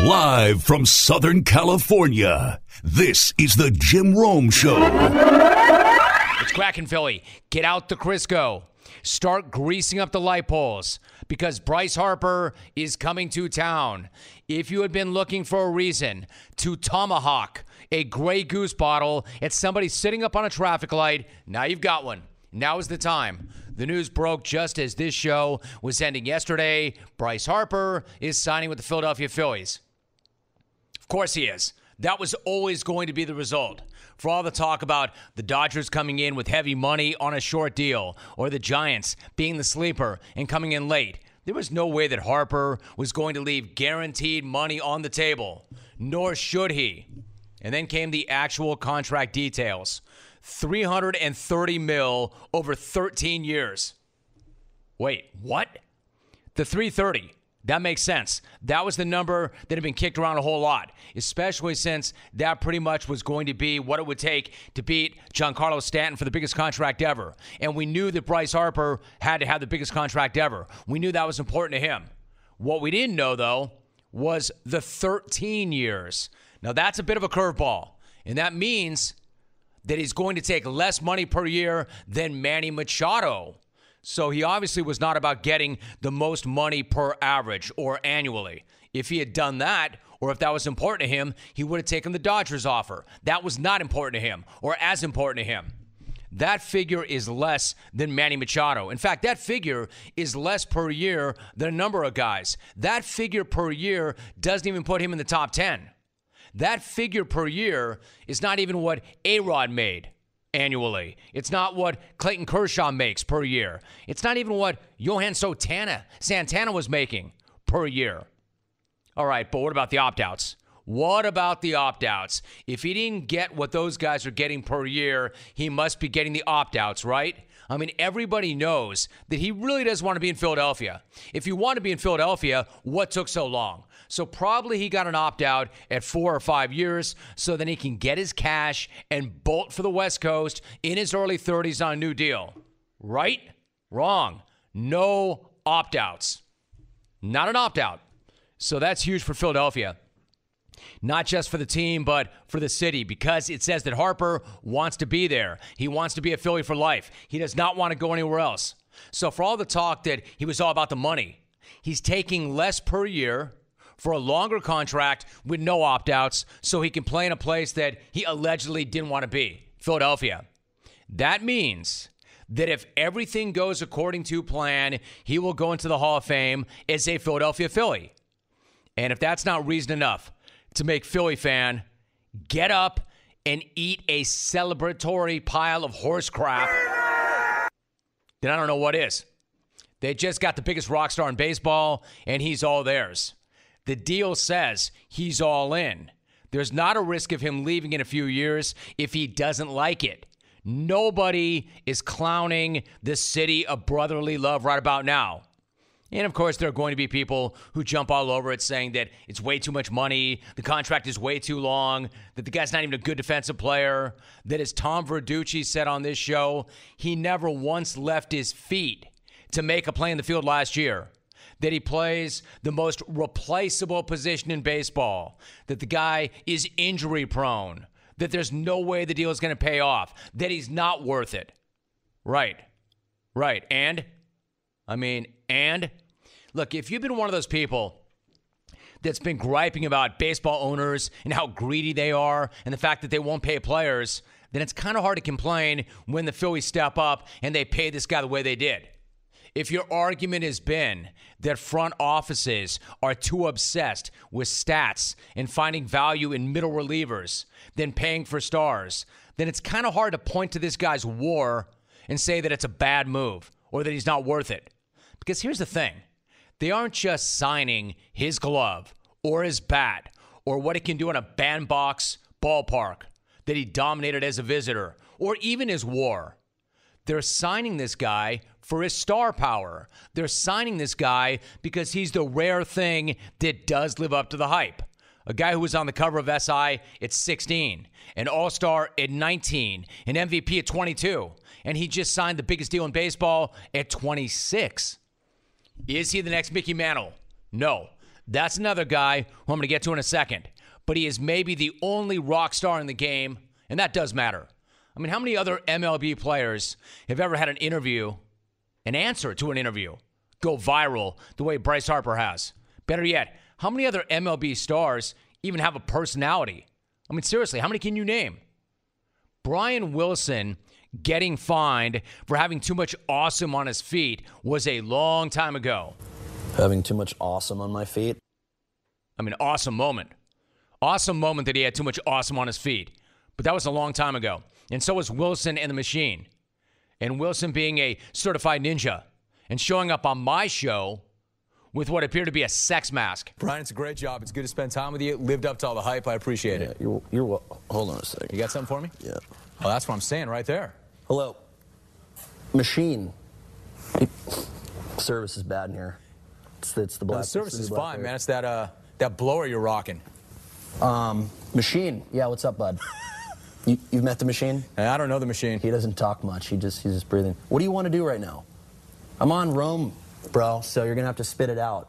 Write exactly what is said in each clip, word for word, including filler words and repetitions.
Live from Southern California, this is the Jim Rome Show. It's cracking, Philly. Get out the Crisco. Start greasing up the light poles because Bryce Harper is coming to town. If you had been looking for a reason to tomahawk a Grey Goose bottle at somebody sitting up on a traffic light, now you've got one. Now is the time. The news broke just as this show was ending yesterday. Bryce Harper is signing with the Philadelphia Phillies. Of course he is. That was always going to be the result. For all the talk about the Dodgers coming in with heavy money on a short deal, or the Giants being the sleeper and coming in late, there was no way that Harper was going to leave guaranteed money on the table, nor should he. And then came the actual contract details. three hundred thirty mil over thirteen years. Wait, what? The three thirty. That makes sense. That was the number that had been kicked around a whole lot, especially since that pretty much was going to be what it would take to beat Giancarlo Stanton for the biggest contract ever. And we knew that Bryce Harper had to have the biggest contract ever. We knew that was important to him. What we didn't know, though, was the thirteen years. Now, that's a bit of a curveball, and that means that he's going to take less money per year than Manny Machado. So he obviously was not about getting the most money per average or annually. If he had done that, or if that was important to him, he would have taken the Dodgers offer. That was not important to him, or as important to him. That figure is less than Manny Machado. In fact, that figure is less per year than a number of guys. That figure per year doesn't even put him in the top ten. That figure per year is not even what A-Rod made annually. It's not what Clayton Kershaw makes per year. It's not even what Johan Santana, Santana was making per year. All right, but what about the opt-outs? What about the opt-outs? If he didn't get what those guys are getting per year, he must be getting the opt-outs, right? I mean, everybody knows that he really doesn't want to be in Philadelphia. If you want to be in Philadelphia, what took so long? So probably he got an opt-out at four or five years so then he can get his cash and bolt for the West Coast in his early thirties on a new deal. Right? Wrong. No opt-outs. Not an opt-out. So that's huge for Philadelphia. Not just for the team, but for the city, because it says that Harper wants to be there. He wants to be a Philly for life. He does not want to go anywhere else. So for all the talk that he was all about the money, he's taking less per year for a longer contract with no opt-outs so he can play in a place that he allegedly didn't want to be, Philadelphia. That means that if everything goes according to plan, he will go into the Hall of Fame as a Philadelphia Philly. And if that's not reason enough to make Philly fan get up and eat a celebratory pile of horse crap, then I don't know what is. They just got the biggest rock star in baseball, and he's all theirs. The deal says he's all in. There's not a risk of him leaving in a few years if he doesn't like it. Nobody is clowning the city of brotherly love right about now. And, of course, there are going to be people who jump all over it saying that it's way too much money, the contract is way too long, that the guy's not even a good defensive player, that as Tom Verducci said on this show, he never once left his feet to make a play in the field last year, that he plays the most replaceable position in baseball, that the guy is injury-prone, that there's no way the deal is going to pay off, that he's not worth it. Right. Right. And? I mean, and? Look, if you've been one of those people that's been griping about baseball owners and how greedy they are and the fact that they won't pay players, then it's kind of hard to complain when the Phillies step up and they pay this guy the way they did. If your argument has been that front offices are too obsessed with stats and finding value in middle relievers than paying for stars, then it's kind of hard to point to this guy's war and say that it's a bad move or that he's not worth it. Because here's the thing. They aren't just signing his glove or his bat or what he can do in a bandbox ballpark that he dominated as a visitor or even his war. They're signing this guy for his star power. They're signing this guy because he's the rare thing that does live up to the hype. A guy who was on the cover of S I at sixteen, an all-star at nineteen, an M V P at twenty-two, and he just signed the biggest deal in baseball at twenty-six. Is he the next Mickey Mantle? No. That's another guy who I'm going to get to in a second. But he is maybe the only rock star in the game, and that does matter. I mean, how many other M L B players have ever had an interview, an answer to an interview, go viral the way Bryce Harper has? Better yet, how many other M L B stars even have a personality? I mean, seriously, how many can you name? Brian Wilson getting fined for having too much awesome on his feet was a long time ago. Having too much awesome on my feet? I mean, awesome moment. Awesome moment that he had too much awesome on his feet. But that was a long time ago. And so was Wilson and the Machine. And Wilson being a certified ninja and showing up on my show with what appeared to be a sex mask. Brian, it's a great job. It's good to spend time with you. Lived up to all the hype. I appreciate Yeah, it. you're, you're well. Hold on a second. You got something for me? Yeah. Oh, that's what I'm saying right there. Hello. Machine. Service is bad in here. It's, it's the No, black. the service it's is the black fine, hair. man. It's that uh that blower you're rocking. Um, Machine. Yeah, what's up, bud? you, you've met the Machine? Hey, I don't know the Machine. He doesn't talk much. He just he's just breathing. What do you want to do right now? I'm on Rome, bro. So you're gonna have to spit it out.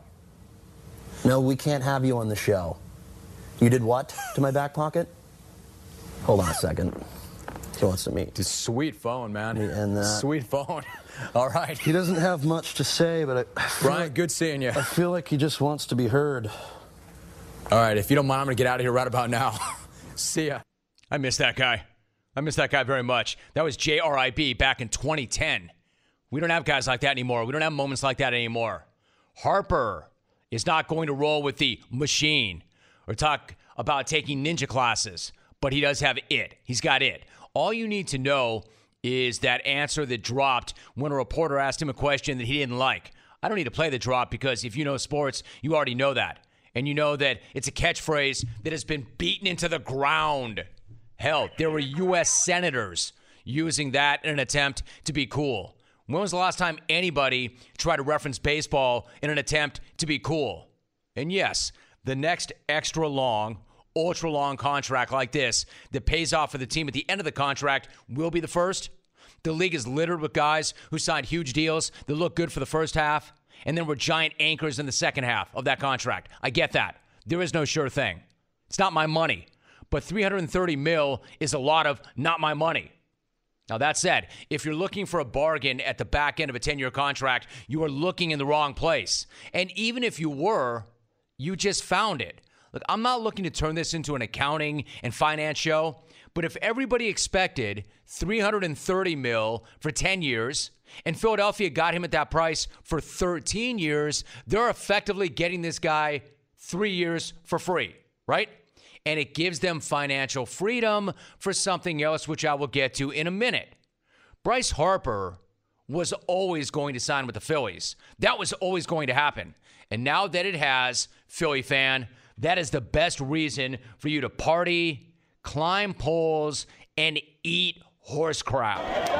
No, we can't have you on the show. You did what to my back pocket? Hold on a second. He wants to meet. It's a sweet phone, man. And that. Sweet phone. All right. He doesn't have much to say, but I, I feel Brian, like, good seeing you. I feel like he just wants to be heard. All right, if you don't mind, I'm going to get out of here right about now. See ya. I miss that guy. I miss that guy very much. That was J R I B back in twenty ten. We don't have guys like that anymore. We don't have moments like that anymore. Harper is not going to roll with the Machine or talk about taking ninja classes, but he does have it. He's got it. All you need to know is that answer that dropped when a reporter asked him a question that he didn't like. I don't need to play the drop because if you know sports, you already know that. And you know that it's a catchphrase that has been beaten into the ground. Hell, there were U S senators using that in an attempt to be cool. When was the last time anybody tried to reference baseball in an attempt to be cool? And yes, the next extra long, ultra long contract like this that pays off for the team at the end of the contract will be the first. The league is littered with guys who signed huge deals that look good for the first half and then were giant anchors in the second half of that contract. I get that. There is no sure thing. It's not my money. But three hundred thirty mil is a lot of not my money. Now, that said, if you're looking for a bargain at the back end of a ten-year contract, you are looking in the wrong place. And even if you were, you just found it. Look, I'm not looking to turn this into an accounting and finance show, but if everybody expected three hundred thirty mil for ten years, and Philadelphia got him at that price for thirteen years, they're effectively getting this guy three years for free, right? And it gives them financial freedom for something else, which I will get to in a minute. Bryce Harper was always going to sign with the Phillies. That was always going to happen. And now that it has, Philly fan, that is the best reason for you to party, climb poles, and eat horse crap.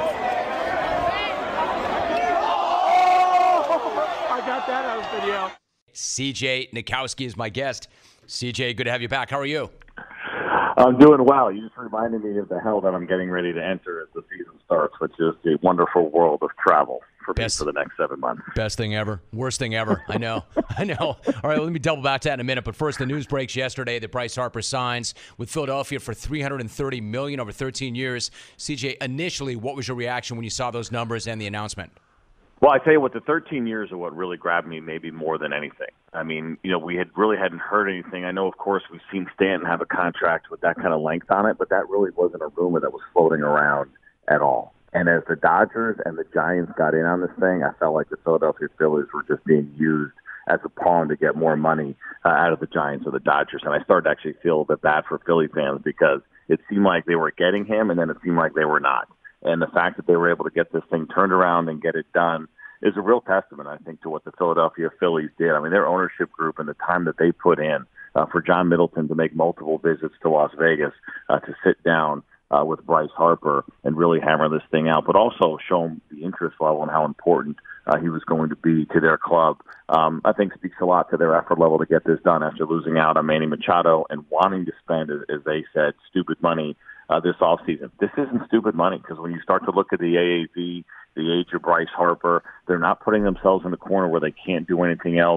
I got that on video. C J Nikowski is my guest. C J, good to have you back. How are you? I'm doing well. You just reminded me of the hell that I'm getting ready to enter as the season starts, which is the wonderful world of travel for Best. me for the next seven months. Best thing ever. Worst thing ever. I know. I know. All right, well, let me double back to that in a minute. But first, the news breaks yesterday that Bryce Harper signs with Philadelphia for three hundred thirty million dollars over thirteen years. C J, initially, what was your reaction when you saw those numbers and the announcement? Well, I tell you what, the thirteen years are what really grabbed me maybe more than anything. I mean, you know, we had really hadn't heard anything. I know, of course, we've seen Stanton have a contract with that kind of length on it, but that really wasn't a rumor that was floating around at all. And as the Dodgers and the Giants got in on this thing, I felt like the Philadelphia Phillies were just being used as a pawn to get more money uh, out of the Giants or the Dodgers. And I started to actually feel a bit bad for Philly fans because it seemed like they were getting him, and then it seemed like they were not. And the fact that they were able to get this thing turned around and get it done is a real testament, I think, to what the Philadelphia Phillies did. I mean, their ownership group and the time that they put in uh, for John Middleton to make multiple visits to Las Vegas uh, to sit down uh, with Bryce Harper and really hammer this thing out, but also show him the interest level and how important uh, he was going to be to their club, um, I think speaks a lot to their effort level to get this done after losing out on Manny Machado and wanting to spend, as, as they said, stupid money uh, this offseason. This isn't stupid money because when you start to look at the A A V, the age of Bryce Harper, they're not putting themselves in a corner where they can't do anything else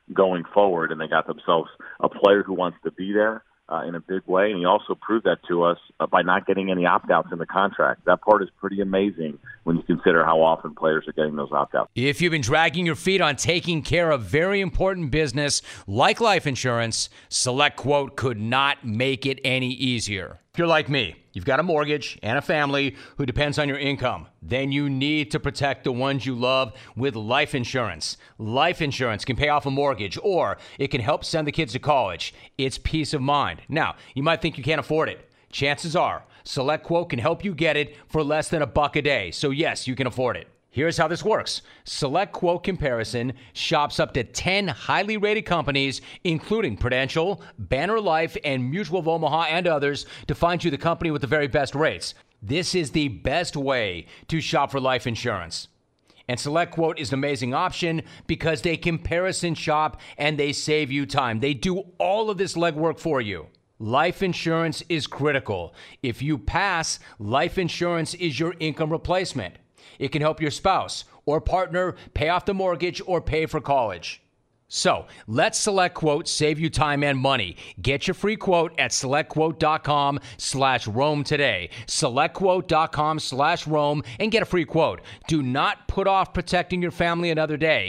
going forward, and they got themselves a player who wants to be there uh, in a big way. And he also proved that to us uh, by not getting any opt-outs in the contract. That part is pretty amazing when you consider how often players are getting those opt-outs. If you've been dragging your feet on taking care of very important business like life insurance, SelectQuote could not make it any easier. If you're like me, you've got a mortgage and a family who depends on your income, then you need to protect the ones you love with life insurance. Life insurance can pay off a mortgage, or it can help send the kids to college. It's peace of mind. Now, you might think you can't afford it. Chances are, SelectQuote can help you get it for less than a buck a day. So yes, you can afford it. Here's how this works. SelectQuote Comparison shops up to ten highly rated companies, including Prudential, Banner Life, and Mutual of Omaha, and others, to find you the company with the very best rates. This is the best way to shop for life insurance. And SelectQuote is an amazing option because they comparison shop and they save you time. They do all of this legwork for you. Life insurance is critical. If you pass, life insurance is your income replacement. It can help your spouse or partner pay off the mortgage or pay for college. So let SelectQuote save you time and money. Get your free quote at SelectQuote.com slash Rome today. SelectQuote.com slash Rome and get a free quote. Do not put off protecting your family another day.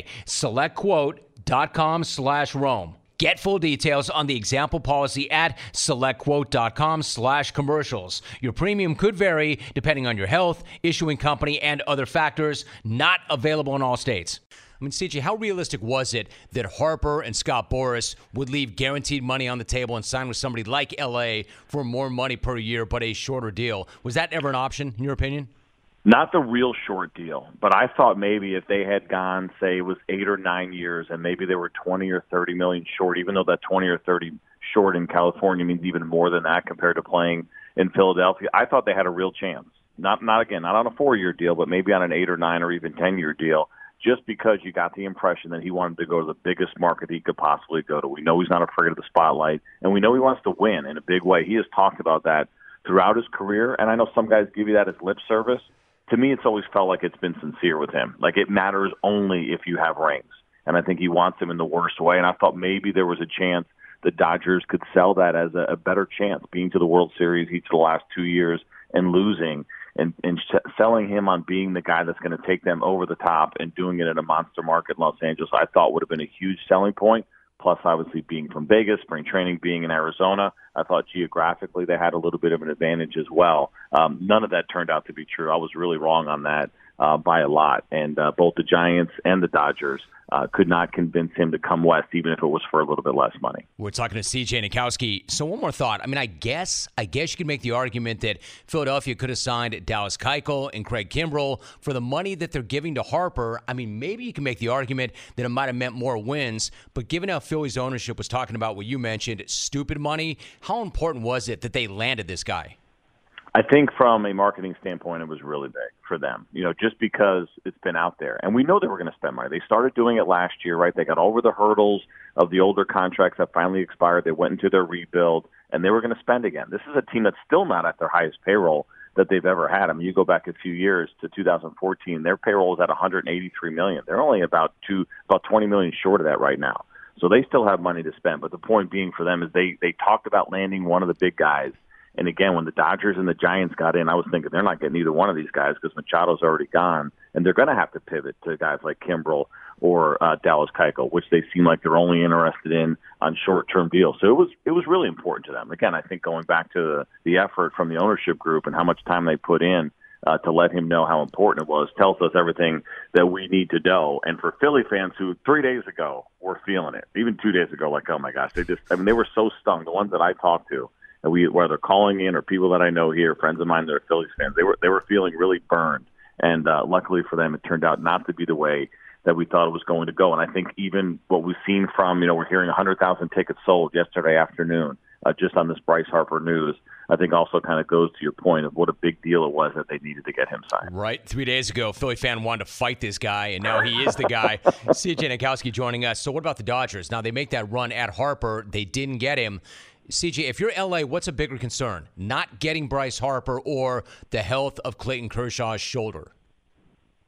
SelectQuote.com slash Rome. Get full details on the example policy at SelectQuote.com slash commercials. Your premium could vary depending on your health, issuing company, and other factors. Not available in all states. I mean, C J, how realistic was it that Harper and Scott Boras would leave guaranteed money on the table and sign with somebody like L A for more money per year but a shorter deal? Was that ever an option, in your opinion? Not the real short deal, but I thought maybe if they had gone, say, it was eight or nine years, and maybe they were twenty or thirty million short, even though that twenty or thirty short in California means even more than that compared to playing in Philadelphia. I thought they had a real chance. Not, not again, not on a four-year deal, but maybe on an eight or nine or even ten-year deal, just because you got the impression that he wanted to go to the biggest market he could possibly go to. We know he's not afraid of the spotlight, and we know he wants to win in a big way. He has talked about that throughout his career, and I know some guys give you that as lip service. To me, it's always felt like it's been sincere with him. Like it matters only if you have rings. And I think he wants them in the worst way. And I thought maybe there was a chance the Dodgers could sell that as a, a better chance, being to the World Series each of the last two years and losing and, and sh- selling him on being the guy that's going to take them over the top and doing it in a monster market in Los Angeles, I thought would have been a huge selling point. Plus, obviously, being from Vegas, spring training being in Arizona, I thought geographically they had a little bit of an advantage as well. Um, none of that turned out to be true. I was really wrong on that uh, by a lot. And uh, both the Giants and the Dodgers uh, could not convince him to come west, even if it was for a little bit less money. We're talking to C J Nitkowski. So one more thought. I mean, I guess I guess you could make the argument that Philadelphia could have signed Dallas Keuchel and Craig Kimbrell for the money that they're giving to Harper. I mean, maybe you can make the argument that it might have meant more wins. But given how Philly's ownership was talking about what you mentioned, stupid money, how important was it that they landed this guy? I think from a marketing standpoint, it was really big for them, you know, just because it's been out there. And we know they were going to spend money. They started doing it last year, right? They got over the hurdles of the older contracts that finally expired. They went into their rebuild, and they were going to spend again. This is a team that's still not at their highest payroll that they've ever had. I mean, you go back a few years to two thousand fourteen, their payroll was at one hundred eighty-three million dollars. They're only about two, about twenty million dollars short of that right now. So they still have money to spend. But the point being for them is they, they talked about landing one of the big guys. And again, when the Dodgers and the Giants got in, I was thinking they're not getting either one of these guys because Machado's already gone, and they're going to have to pivot to guys like Kimbrell or uh, Dallas Keuchel, which they seem like they're only interested in on short-term deals. So it was it was really important to them. Again, I think going back to the, the effort from the ownership group and how much time they put in uh, to let him know how important it was tells us everything that we need to know. And for Philly fans who three days ago were feeling it, even two days ago, like, oh my gosh, they just I mean they were so stung. The ones that I talked to. And we, whether calling in or people that I know here, friends of mine that are Phillies fans, they were they were feeling really burned. And uh, luckily for them, it turned out not to be the way that we thought it was going to go. And I think even what we've seen from, you know, we're hearing one hundred thousand tickets sold yesterday afternoon uh, just on this Bryce Harper news, I think also kind of goes to your point of what a big deal it was that they needed to get him signed. Right. Three days ago, Philly fan wanted to fight this guy, and now he is the guy. C J Nitkowski joining us. So what about the Dodgers? Now, they make that run at Harper. They didn't get him. C J, if you're L A, what's a bigger concern? Not getting Bryce Harper or the health of Clayton Kershaw's shoulder?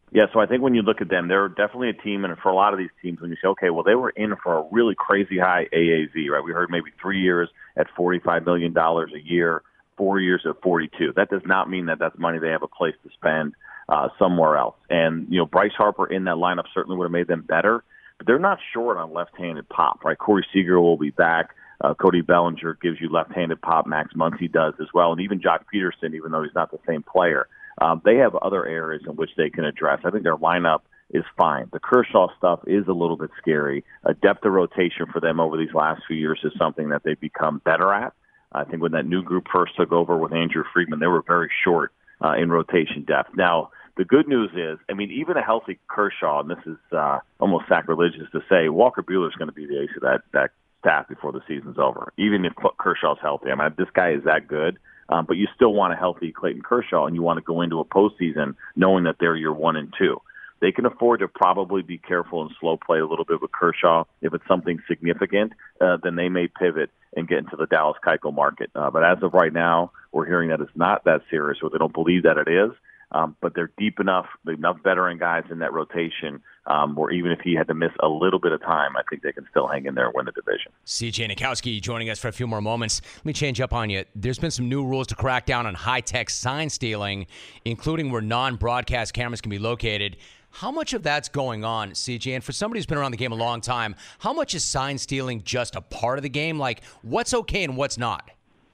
Yeah, so I think when you look at them, they're definitely a team, and for a lot of these teams, when you say, okay, well, they were in for a really crazy high A A V, right? We heard maybe three years at forty-five million dollars a year, four years at forty-two. That does not mean that that's money they have a place to spend uh, somewhere else. And, you know, Bryce Harper in that lineup certainly would have made them better, but they're not short on left-handed pop, right? Corey Seager will be back. Uh, Cody Bellinger gives you left-handed pop. Max Muncy does as well. And even Jock Peterson, even though he's not the same player. Um, they have other areas in which they can address. I think their lineup is fine. The Kershaw stuff is a little bit scary. A depth of rotation for them over these last few years is something that they've become better at. I think when that new group first took over with Andrew Friedman, they were very short uh, in rotation depth. Now, the good news is, I mean, even a healthy Kershaw, and this is uh, almost sacrilegious to say, Walker Buehler is going to be the ace of that, that staff before the season's over, even if Kershaw's healthy. I mean, this guy is that good. Um, but you still want a healthy Clayton Kershaw, and you want to go into a postseason knowing that they're your one and two. They can afford to probably be careful and slow play a little bit with Kershaw. If it's something significant, uh, then they may pivot and get into the Dallas Keuchel market. Uh, but as of right now, we're hearing that it's not that serious, or they don't believe that it is. Um, but they're deep enough, enough veteran guys in that rotation, um, where even if he had to miss a little bit of time, I think they can still hang in there and win the division. C J Nitkowski joining us for a few more moments. Let me change up on you. There's been some new rules to crack down on high-tech sign stealing, including where non-broadcast cameras can be located. How much of that's going on, C J? And for somebody who's been around the game a long time, how much is sign stealing just a part of the game? Like, what's okay and what's not?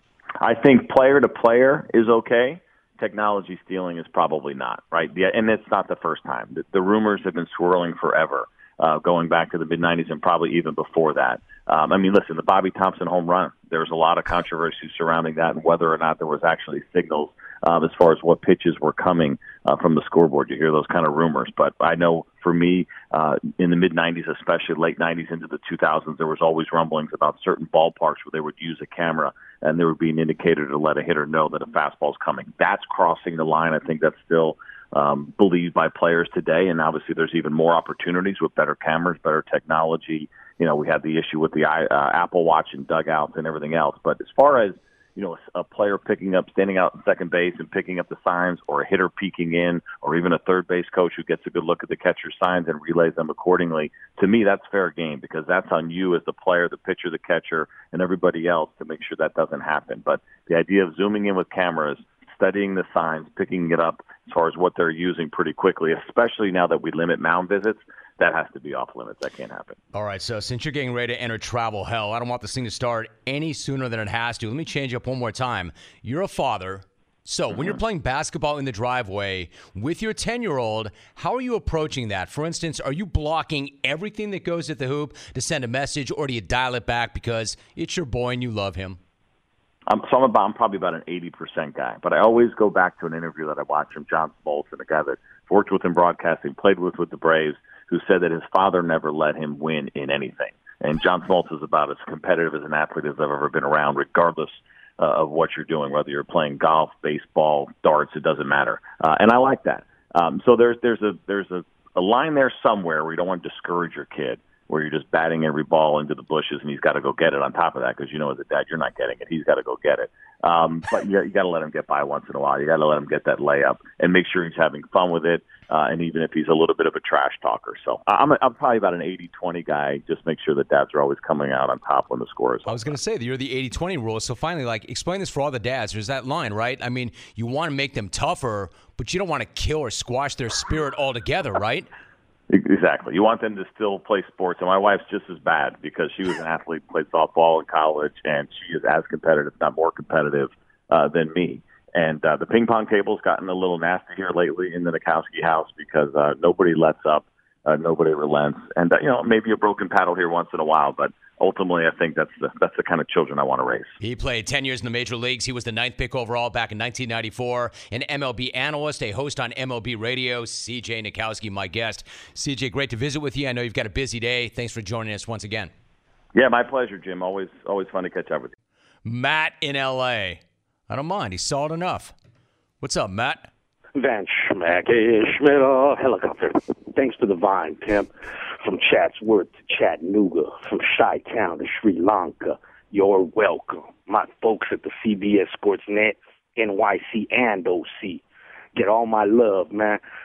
I think player to player is okay. Technology stealing is probably not, right? Yeah, and it's not the first time. The, the rumors have been swirling forever, uh, going back to the mid nineties and probably even before that. Um, I mean, listen, the Bobby Thompson home run, there's a lot of controversy surrounding that and whether or not there was actually signals um, as far as what pitches were coming uh, from the scoreboard. You hear those kind of rumors. But I know for me, uh, in the mid nineties, especially late nineties into the two thousands, there was always rumblings about certain ballparks where they would use a camera and there would be an indicator to let a hitter know that a fastball's coming. That's crossing the line. I think that's still um, believed by players today. And obviously there's even more opportunities with better cameras, better technology. You know, we had the issue with the uh, Apple Watch and dugouts and everything else. But as far as, you know, a player picking up, standing out in second base and picking up the signs, or a hitter peeking in, or even a third base coach who gets a good look at the catcher's signs and relays them accordingly, to me, that's fair game, because that's on you as the player, the pitcher, the catcher, and everybody else to make sure that doesn't happen. But the idea of zooming in with cameras, studying the signs, picking it up as far as what they're using pretty quickly, especially now that we limit mound visits, that has to be off limits. That can't happen. All right, so since you're getting ready to enter travel hell, I don't want this thing to start any sooner than it has to. Let me change up one more time. You're a father. So mm-hmm. when you're playing basketball in the driveway with your ten-year-old, how are you approaching that? For instance, are you blocking everything that goes at the hoop to send a message, or do you dial it back because it's your boy and you love him? Um, so I'm, about, I'm probably about an eighty percent guy, but I always go back to an interview that I watched from John Smoltz, a guy that worked with in broadcasting, played with with the Braves, who said that his father never let him win in anything. And John Smoltz is about as competitive as an athlete as I've ever been around, regardless uh, of what you're doing, whether you're playing golf, baseball, darts, it doesn't matter. Uh, and I like that. Um, so there's there's a there's a, a line there somewhere where you don't want to discourage your kid, where you're just batting every ball into the bushes and he's got to go get it on top of that, because you know as a dad you're not getting it. He's got to go get it. Um, but you, you got to let him get by once in a while. You got to let him get that layup and make sure he's having fun with it, uh, and even if he's a little bit of a trash talker. So I'm, a, I'm probably about an eighty twenty guy. Just make sure that dads are always coming out on top when the score is I was going to say that you're the eighty twenty rule. So finally, like, explain this for all the dads. There's that line, right? I mean, you want to make them tougher, but you don't want to kill or squash their spirit altogether, right? Exactly. You want them to still play sports. And my wife's just as bad, because she was an athlete, played softball in college, and she is as competitive, if not more competitive, uh, than me. And uh, the ping pong table's gotten a little nasty here lately in the Nitkowski house, because uh, nobody lets up, uh, nobody relents. And, uh, you know, maybe a broken paddle here once in a while, but ultimately, I think that's the, that's the kind of children I want to raise. He played ten years in the major leagues. He was the ninth pick overall back in nineteen ninety-four. An M L B analyst, a host on M L B Radio. C J Nitkowski, my guest. C J, great to visit with you. I know you've got a busy day. Thanks for joining us once again. Yeah, my pleasure, Jim. Always, always fun to catch up with you. Matt in L A. I don't mind. He's solid enough. What's up, Matt? Van Schmack, hey, Schmidt, uh, helicopter. Thanks to the Vine, Pimp. From Chatsworth to Chattanooga, from Chi-Town to Sri Lanka, you're welcome. My folks at the C B S Sports Net, N Y C and O C. Get all my love, man.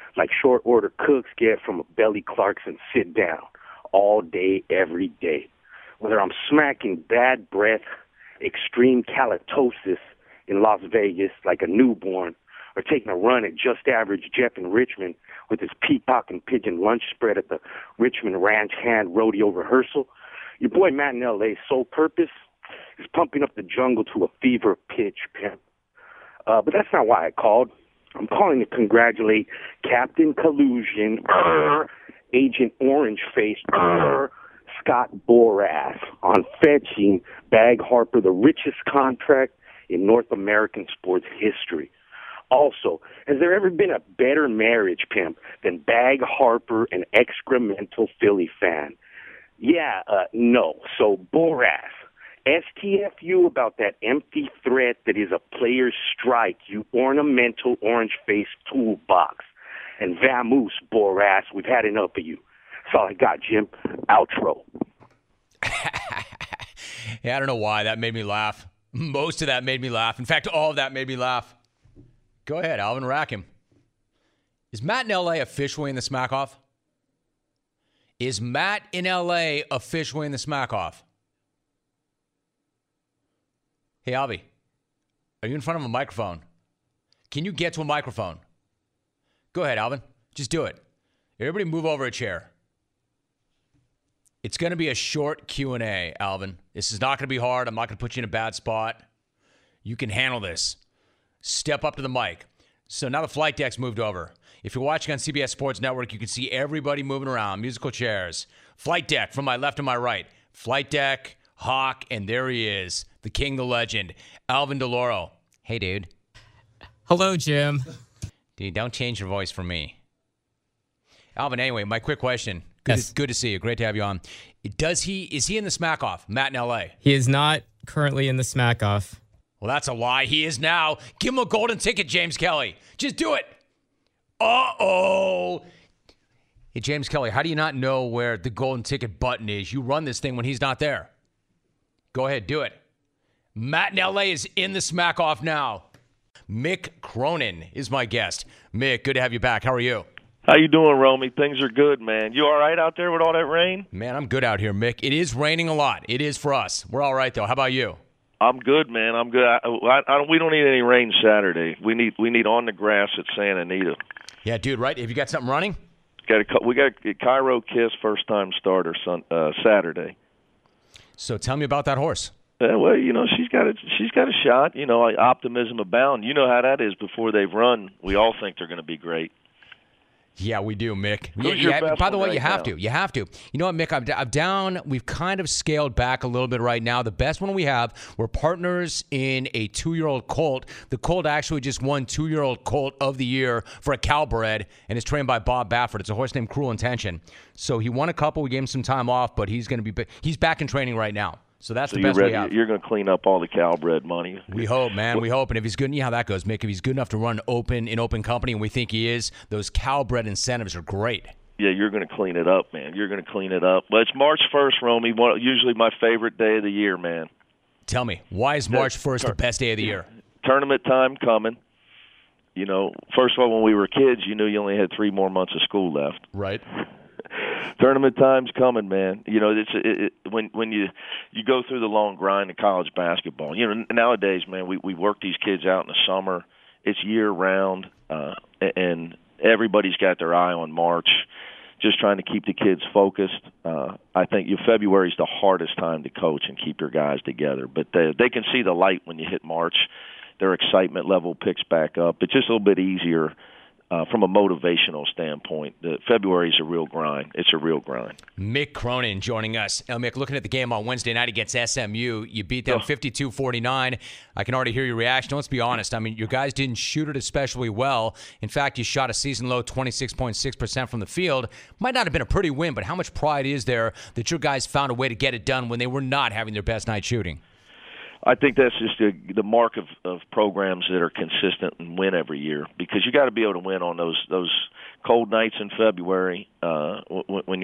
like short order cooks get from a Belly Clarkson sit down all day, every day. Whether I'm smacking bad breath, extreme halitosis in Las Vegas like a newborn, or taking a run at just average Jeff in Richmond with his peacock and pigeon lunch spread at the Richmond Ranch Hand Rodeo rehearsal, your boy Matt in L A's sole purpose is pumping up the jungle to a fever pitch, pimp. Uh, but that's not why I called. I'm calling to congratulate Captain Collusion, uh, Agent Orange Face, uh, Scott Boras on fetching Bag Harper the richest contract in North American sports history. Also, has there ever been a better marriage, pimp, than Bag Harper, an excremental Philly fan? Yeah, uh, no. So, Boras, S T F U about that empty threat that is a player's strike, you ornamental orange-faced toolbox. And vamoose, Boras, we've had enough of you. That's all I got, Jim. Outro. Yeah, I don't know why. That made me laugh. Most of that made me laugh. In fact, all of that made me laugh. Go ahead, Alvin, rack him. Is Matt in L A officially in the smack-off? Is Matt in L A officially in the smack-off? Hey, Alvy, are you in front of a microphone? Can you get to a microphone? Go ahead, Alvin. Just do it. Everybody move over a chair. It's going to be a short Q and A, Alvin. This is not going to be hard. I'm not going to put you in a bad spot. You can handle this. Step up to the mic. So now the flight deck's moved over. If you're watching on C B S Sports Network, you can see everybody moving around, musical chairs. Flight deck from my left to my right. Flight deck, Hawk, and there he is, the king, the legend, Alvin DeLauro. Hey, dude. Hello, Jim. Dude, don't change your voice for me. Alvin, anyway, my quick question. Good, Yes. to, good to see you. Great to have you on. Does he, is he in the smack-off, Matt in L A? He is not currently in the smack-off. Well, that's a lie. He is now. Give him a golden ticket, James Kelly. Just do it. Uh-oh. Hey, James Kelly, how do you not know where the golden ticket button is? You run this thing when he's not there. Go ahead, do it. Matt in L A is in the smack-off now. Mick Cronin is my guest. Mick, good to have you back. How are you? How you doing, Romy? Things are good, man. You all right out there with all that rain? Man, I'm good out here, Mick. It is raining a lot. It is for us. We're all right, though. How about you? I'm good, man. I'm good. I, I, I don't, we don't need any rain Saturday. We need we need on the grass at Santa Anita. Yeah, dude, right? Have you got something running? Got a, we got a Cairo Kiss first time starter son, uh, Saturday. So tell me about that horse. Uh, well, you know she's got a she's got a shot. You know, optimism abound. You know how that is before they've run. We all think they're going to be great. Yeah, we do, Mick. Who's Yeah, your yeah, best by the one way, you right have now? to. You have to. You know what, Mick? I'm, I'm down. We've kind of scaled back a little bit right now. The best one we have, we're partners in a two-year-old colt. The colt actually just won two-year-old colt of the year for a Calbred, and is trained by Bob Baffert. It's a horse named Cruel Intention. So he won a couple. We gave him some time off, but he's going to be he's back in training right now. So that's So the you're best ready. we have. You're going to clean up all the Calbred money. We hope, man. We hope. And if he's good, you know how that goes, Mick. If he's good enough to run open in open company, and we think he is, those Calbred incentives are great. Yeah, you're going to clean it up, man. You're going to clean it up. But it's March first, Romy. One, usually my favorite day of the year, man. Tell me, why is March first the best day of the year? Tournament time coming. You know, first of all, when we were kids, you knew you only had three more months of school left. Right. Tournament time's coming, man. You know, it's it, it, when when you you go through the long grind of college basketball. You know, nowadays, man, we we work these kids out in the summer. It's year round, uh, and everybody's got their eye on March. Just trying to keep the kids focused. Uh, I think you, February is the hardest time to coach and keep your guys together. But they, they can see the light when you hit March. Their excitement level picks back up. It's just a little bit easier uh, from a motivational standpoint. The February is a real grind. It's a real grind. Mick Cronin joining us. Now, Mick, looking at the game on Wednesday night against S M U, you beat them fifty-two forty-nine. I can already hear your reaction. Let's be honest. I mean, your guys didn't shoot it especially well. In fact, you shot a season-low twenty-six point six percent from the field. Might not have been a pretty win, but how much pride is there that your guys found a way to get it done when they were not having their best night shooting? I think that's just the, the mark of, of programs that are consistent and win every year, because you got to be able to win on those those cold nights in February uh, when, when you're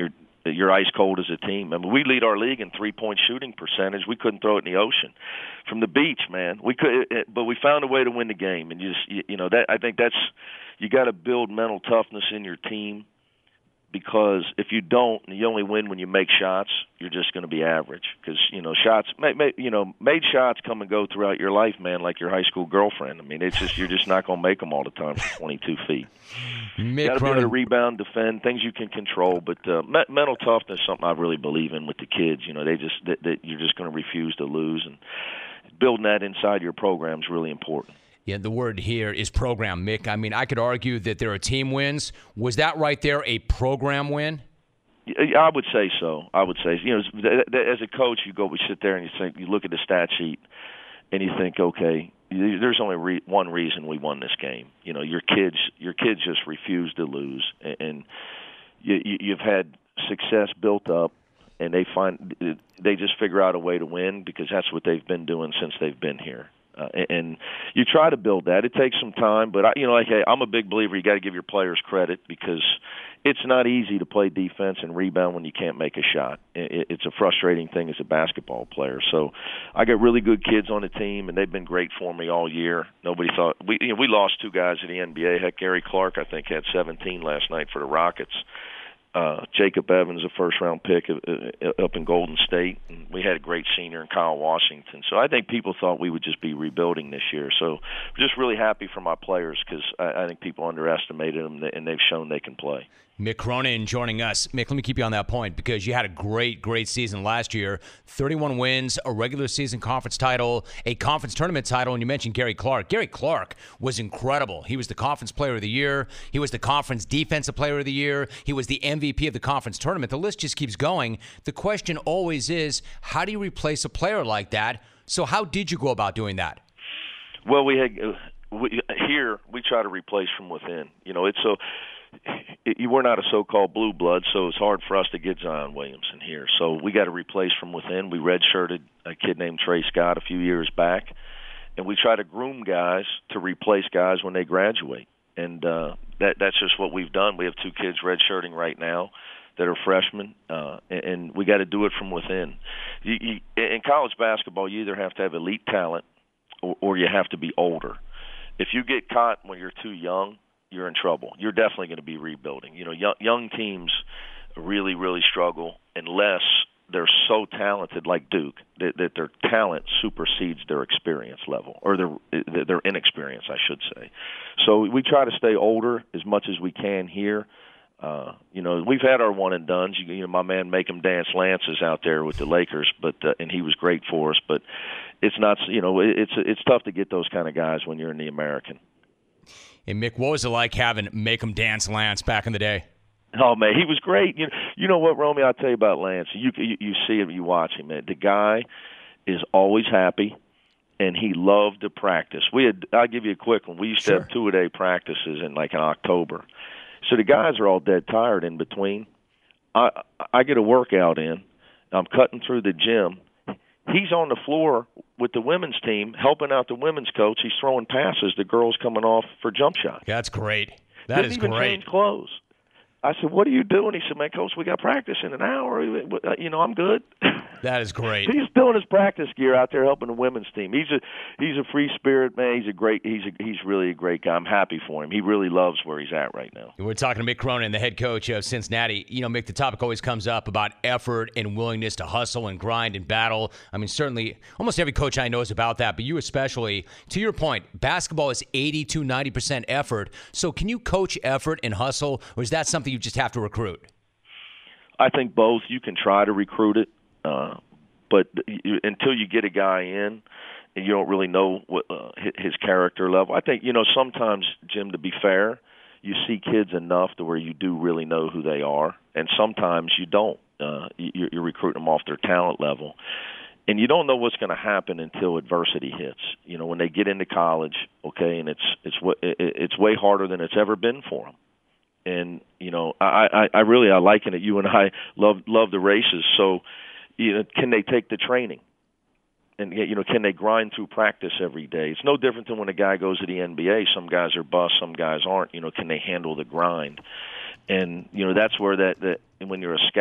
you're ice cold as a team. I mean, we lead our league in three-point shooting percentage. We couldn't throw it in the ocean from the beach, man. We could, but we found a way to win the game. And you just, you know, that I think that's you got to build mental toughness in your team, because if you don't, and you only win when you make shots, you're just going to be average. Because you know, shots, you know, made shots come and go throughout your life, man. Like your high school girlfriend. I mean, it's just you're just not going to make them all the time from twenty-two feet. You got to be able to rebound, defend, things you can control. But uh, me- mental toughness is something I really believe in with the kids. You know, they just that, that you're just going to refuse to lose, and building that inside your program is really important. Yeah, the word here is program, Mick. I mean, I could argue that there are team wins. Was that right there a program win? I would say so. I would say, you know, as a coach, you go, we sit there and you think, you look at the stat sheet, and you think, okay, there's only re- one reason we won this game. You know, your kids, your kids just refuse to lose, and you, you've had success built up, and they find they just figure out a way to win because that's what they've been doing since they've been here. Uh, and you try to build that. It takes some time, but I, you know, like hey, I'm a big believer. You got to give your players credit because it's not easy to play defense and rebound when you can't make a shot. It, it's a frustrating thing as a basketball player. So I got really good kids on the team, and they've been great for me all year. Nobody thought we you know, we lost two guys in the N B A. Heck, Gary Clark I think had seventeen last night for the Rockets. Uh, Jacob Evans, a first-round pick uh, up in Golden State. And we had a great senior in Kyle Washington. So I think people thought we would just be rebuilding this year. So we're just really happy for my players because I, I think people underestimated them, and they've shown they can play. Mick Cronin joining us. Mick, let me keep you on that point because you had a great, great season last year. thirty-one wins, a regular season conference title, a conference tournament title, and you mentioned Gary Clark. Gary Clark was incredible. He was the conference player of the year. He was the conference defensive player of the year. He was the M V P of the conference tournament. The list just keeps going. The question always is, how do you replace a player like that? So how did you go about doing that? Well, we had uh, we, here we try to replace from within. You know, it's so it, we're not a so-called blue blood, so it's hard for us to get Zion Williamson here. So we got to replace from within. We redshirted a kid named Trey Scott a few years back, and we try to groom guys to replace guys when they graduate. And uh, that that's just what we've done. We have two kids redshirting right now that are freshmen, uh, and, and we got to do it from within. You, you, in college basketball, you either have to have elite talent or, or you have to be older. If you get caught when you're too young, you're in trouble. You're definitely going to be rebuilding. You know, young, young teams really, really struggle unless they're so talented like Duke that, that their talent supersedes their experience level, or their their inexperience, I should say. So we try to stay older as much as we can here. Uh, you know, we've had our one and dones. You, you know, my man Make 'em Dance Lance is out there with the Lakers, but uh, and he was great for us. But it's not, you know, it's it's tough to get those kind of guys when you're in the American. Hey, Mick, what was it like having Make 'em Dance Lance back in the day? Oh, man, he was great. You, you know what, Romy, I'll tell you about Lance. You, you you see him, you watch him, man. The guy is always happy, and he loved to practice. We had, I'll give you a quick one. We used Sure. to have two-a-day practices in, like, in October. So the guys are all dead tired in between. I I get a workout in. I'm cutting through the gym. He's on the floor with the women's team, helping out the women's coach. He's throwing passes. The girls coming off for jump shots. That's great. That Didn't is even great. change clothes. I said, "What are you doing?" He said, "Man, Coach, we got practice in an hour. You know, I'm good." That is great. He's still in his practice gear out there helping the women's team. He's a he's a free spirit, man. He's a great he's a, he's really a great guy. I'm happy for him. He really loves where he's at right now. We're talking to Mick Cronin, the head coach of Cincinnati. You know, Mick, the topic always comes up about effort and willingness to hustle and grind and battle. I mean, certainly almost every coach I know is about that, but you especially. To your point, basketball is eighty to ninety percent effort. So can you coach effort and hustle, or is that something you just have to recruit? I think both. You can try to recruit it, uh, but you, until you get a guy in, and you don't really know what uh, his character level. I think, you know, sometimes, Jim, to be fair, you see kids enough to where you do really know who they are, and sometimes you don't. Uh, you, you're recruiting them off their talent level. And you don't know what's going to happen until adversity hits. You know, when they get into college, okay, and it's it's it's way harder than it's ever been for them. And, you know, I, I, I really, I liken it. You and I love love the races. So, you know, can they take the training? And, you know, can they grind through practice every day? It's no different than when a guy goes to the N B A. Some guys are bust, some guys aren't. You know, can they handle the grind? And, you know, that's where that, that when you're a scout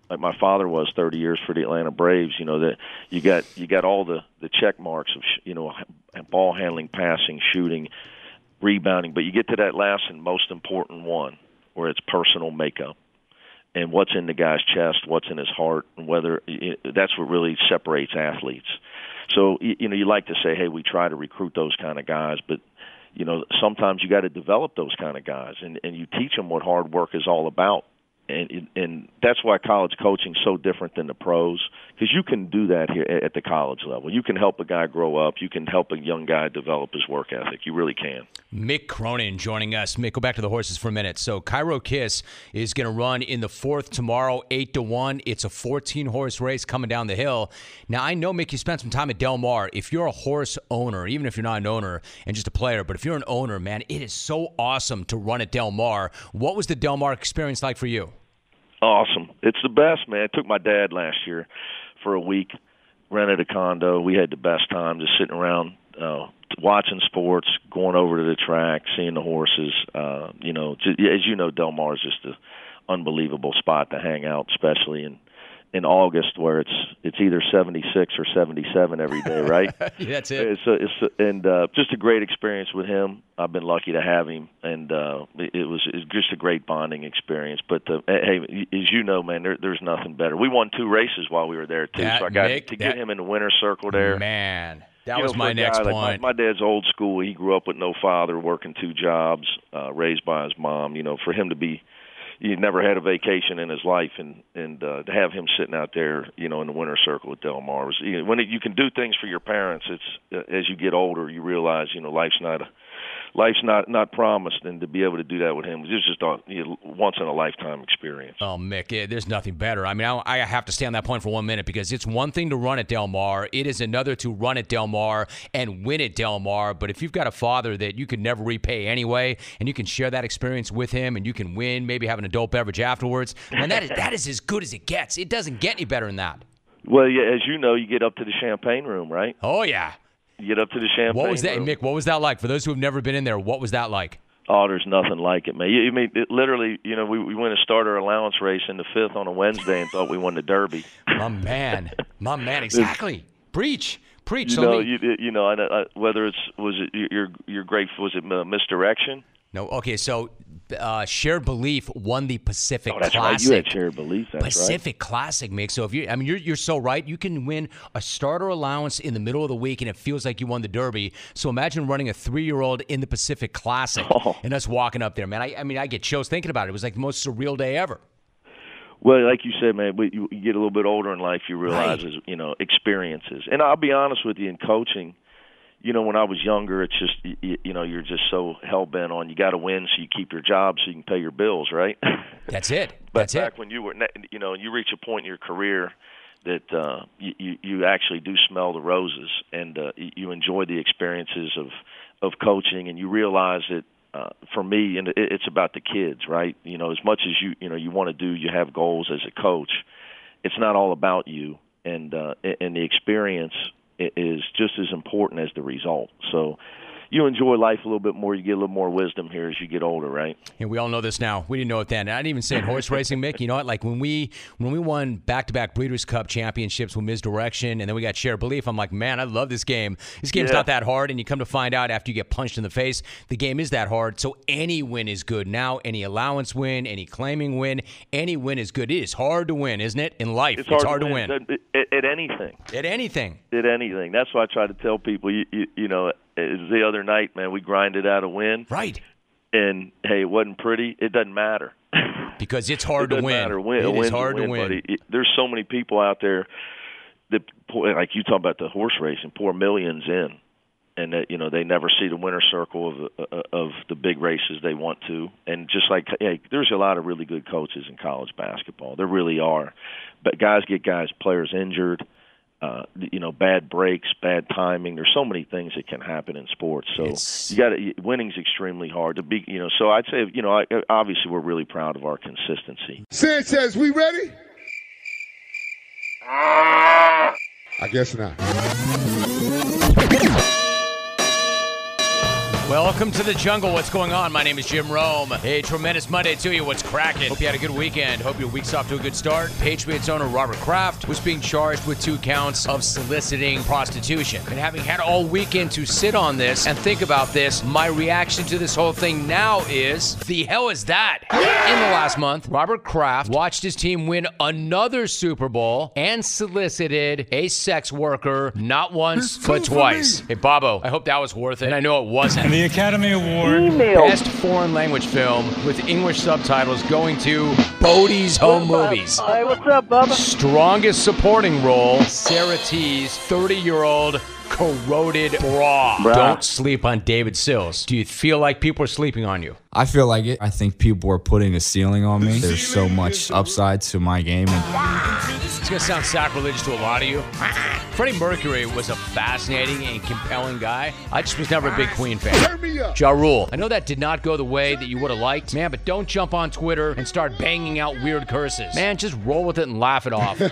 like my father was thirty years for the Atlanta Braves, you know, that you got you got all the, the check marks of, you know, ball handling, passing, shooting, rebounding, but you get to that last and most important one where it's personal makeup and what's in the guy's chest, what's in his heart, and whether it, that's what really separates athletes. So, you know, you like to say, hey, we try to recruit those kind of guys, but, you know, sometimes you got to develop those kind of guys, and, and you teach them what hard work is all about. And, and that's why college coaching is so different than the pros, because you can do that here at the college level. You can help a guy grow up. You can help a young guy develop his work ethic. You really can. Mick Cronin joining us. Mick, go back to the horses for a minute. So Cairo Kiss is going to run in the fourth tomorrow, eight to one. It's a fourteen-horse race coming down the hill. Now, I know, Mick, you spent some time at Del Mar. If you're a horse owner, even if you're not an owner and just a player, but if you're an owner, man, it is so awesome to run at Del Mar. What was the Del Mar experience like for you? Awesome. It's the best, man. I took my dad last year for a week, rented a condo. We had the best time just sitting around uh, watching sports, going over to the track, seeing the horses. Uh, you know, just, as you know, Del Mar is just an unbelievable spot to hang out, especially in in August, where it's it's either seventy-six or seventy-seven every day, right? That's it. It's, a, it's a, and uh, just a great experience with him. I've been lucky to have him, and uh, it was it's just a great bonding experience. But uh, hey, as you know, man, there, there's nothing better. We won two races while we were there too, that, so I got Nick, to that, get him in the winner's circle there. Man, that you was know, my next guy, point. Like my, my dad's old school. He grew up with no father, working two jobs, uh, raised by his mom. You know, for him to be He never had a vacation in his life, and and uh, to have him sitting out there, you know, in the winner's circle at Del Mar was, you know, when it, you can do things for your parents. It's uh, as you get older, you realize, you know, life's not a, life's not not promised, and to be able to do that with him was just a you know, once in a lifetime experience. Oh, Mick, yeah, there's nothing better. I mean, I, I have to stay on that point for one minute, because it's one thing to run at Del Mar, it is another to run at Del Mar and win at Del Mar. But if you've got a father that you could never repay anyway, and you can share that experience with him, and you can win, maybe have an adult beverage afterwards, and that is that is as good as it gets. It doesn't get any better than that. Well, yeah, as you know, you get up to the champagne room, right? Oh yeah. You get up to the champagne What was that, room. Mick? What was that like? For those who have never been in there, what was that like? Oh, there's nothing like it, man. You, you mean it, literally? You know, we we went a starter allowance race in the fifth on a Wednesday and thought we won the Derby. My man, my man, exactly. Preach, preach. You so know, me- you, you know, I, I, whether it's was it your your great was it uh, misdirection? No, okay, so uh, Shared Belief won the Pacific Oh, that's Classic. right. You had Shared Belief. That's Pacific right. Classic, Mick. So if you, I mean, you're you're so right. You can win a starter allowance in the middle of the week, and it feels like you won the Derby. So imagine running a three-year-old in the Pacific Classic, oh. and us walking up there, man. I, I mean, I get chills thinking about it. It was like the most surreal day ever. Well, like you said, man, but you, you get a little bit older in life, you realize, Right. is, you know, experiences. And I'll be honest with you, in coaching, you know, when I was younger, it's just, you, you know, you're just so hell-bent on you got to win so you keep your job so you can pay your bills, right? That's it. But That's back it. when you were, you know, you reach a point in your career that uh, you, you, you actually do smell the roses, and uh, you enjoy the experiences of, of coaching, and you realize that, uh, for me, and it, it's about the kids, right? You know, as much as you, you know, you want to do, you have goals as a coach, it's not all about you, and uh, and the experience is just as important as the result. So you enjoy life a little bit more. You get a little more wisdom here as you get older, right? And we all know this now. We didn't know it then. And I didn't even say in horse racing, Mick. You know what? Like when we when we won back-to-back Breeders' Cup championships with Misdirection, and then we got Shared Belief, I'm like, man, I love this game. This game's Yeah. not that hard. And you come to find out after you get punched in the face, the game is that hard. So any win is good now. Any allowance win, any claiming win, any win is good. It is hard to win, isn't it? In life, It's it's hard, hard to win. At, at, at anything. At anything. At anything. That's why I try to tell people, you, you, you know, it was the other night, man, we grinded out a win. Right. And, hey, it wasn't pretty. It doesn't matter. Because it's hard it to doesn't win. Matter. Win. It a is win's a hard win, to win. buddy. It, there's so many people out there that, like you talk about the horse racing, pour millions in, and that, you know, they never see the winner's circle of the, of the big races they want to. And just like, hey, there's a lot of really good coaches in college basketball. There really are. But guys get guys, players injured. Uh, you know, bad breaks, bad timing. There's so many things that can happen in sports. So It's- you got to winning's extremely hard to be. You know, so I'd say, you know, I, obviously we're really proud of our consistency. Sanchez, we ready? I guess not. Welcome to the jungle. What's going on? My name is Jim Rome. Hey, tremendous Monday to you. What's Kraken. Hope you had a good weekend. Hope your week's off to a good start. Patriots owner Robert Kraft was being charged with two counts of soliciting prostitution. And having had all weekend to sit on this and think about this, my reaction to this whole thing now is, the hell is that? In the last month, Robert Kraft watched his team win another Super Bowl and solicited a sex worker not once, but twice. Hey, Bobo, I hope that was worth it. And I know it wasn't. And the Academy Award. Email. Best foreign language film with English subtitles going to Bodie's Home Movies. Hey, what's up, Bubba? Strongest supporting role, Sarah T's thirty-year-old corroded bra. Bruh. Don't sleep on David Sills. Do you feel like people are sleeping on you? I feel like it. I think people are putting a ceiling on me. There's so much upside to my game. And It's going to sound sacrilegious to a lot of you. Freddie Mercury was a fascinating and compelling guy. I just was never a big Queen fan. Turn me up. Ja Rule, I know that did not go the way that you would have liked, man, but don't jump on Twitter and start banging out weird curses. Man, just roll with it and laugh it off.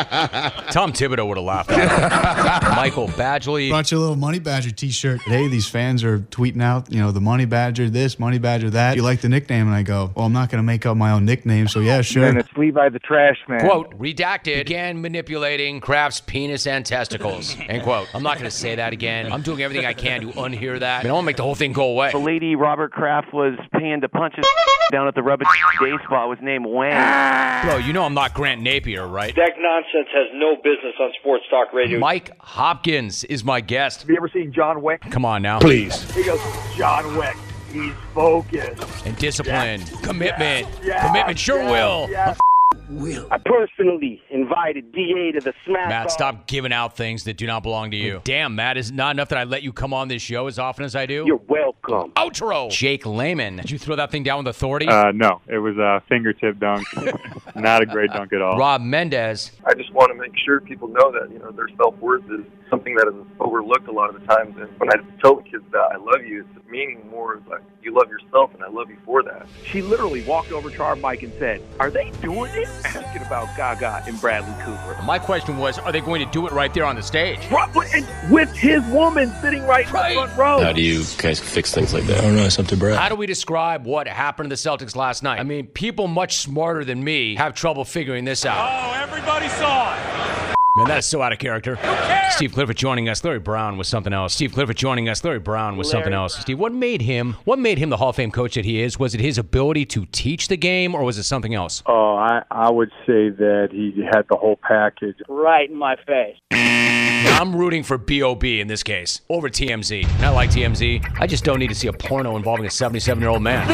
Tom Thibodeau would have laughed at it. Michael Badgley. Brought you a little Money Badger t-shirt. Hey, these fans are tweeting out, you know, the Money Badger this, Money Badger that. You like the nickname? And I go, well, I'm not going to make up my own nickname, so yeah, sure. And it's Levi the Trash Man. Quote, redacted, began manipulating Kraft's penis and testicles. End quote. I'm not going to say that again. I'm doing everything I can to unhear that. I mean, I want to make the whole thing go away. The lady Robert Kraft was paying to punch his down at the Rubber Day spot was named Wang. Bro, you know I'm not Grant Napier, right? That nonsense has no business on Sports Talk Radio. Mike Hopkins is my guest. Have you ever seen John Wick? Come on now. Please. He goes, John Wick. He's focused. And discipline, Yes. commitment, Yes. commitment sure Yes. will. Yes. Will. I personally invited D A to the Smack Matt, Off. stop giving out things that do not belong to you. Damn, Matt, is it not enough that I let you come on this show as often as I do? You're welcome. Outro. Jake Lehman. Did you throw that thing down with authority? Uh, no, it was a fingertip dunk. Not a great dunk at all. Rob Mendez. I just want to make sure people know that, you know, their self-worth is something that is overlooked a lot of the times. And when I tell the kids that I love you, it's meaning more like you love yourself, and I love you for that. She literally walked over to our mic and said, are they doing it? Asking about Gaga and Bradley Cooper. My question was, are they going to do it right there on the stage? Right, and with his woman sitting right, right in the front row. How do you guys fix things like that? I don't know. It's up to Brad. How do we describe what happened to the Celtics last night? I mean, people much smarter than me have trouble figuring this out. Oh, everybody saw it. Man, that is so out of character. Steve Clifford joining us. Larry Brown was something else. Steve Clifford joining us. Larry Brown was Larry something else. Brown. Steve, what made him what made him the Hall of Fame coach that he is? Was it his ability to teach the game, or was it something else? Oh, I, I would say that he had the whole package. Right in my face. I'm rooting for B O B in this case over T M Z. And I like T M Z. I just don't need to see a porno involving a seventy-seven-year-old man.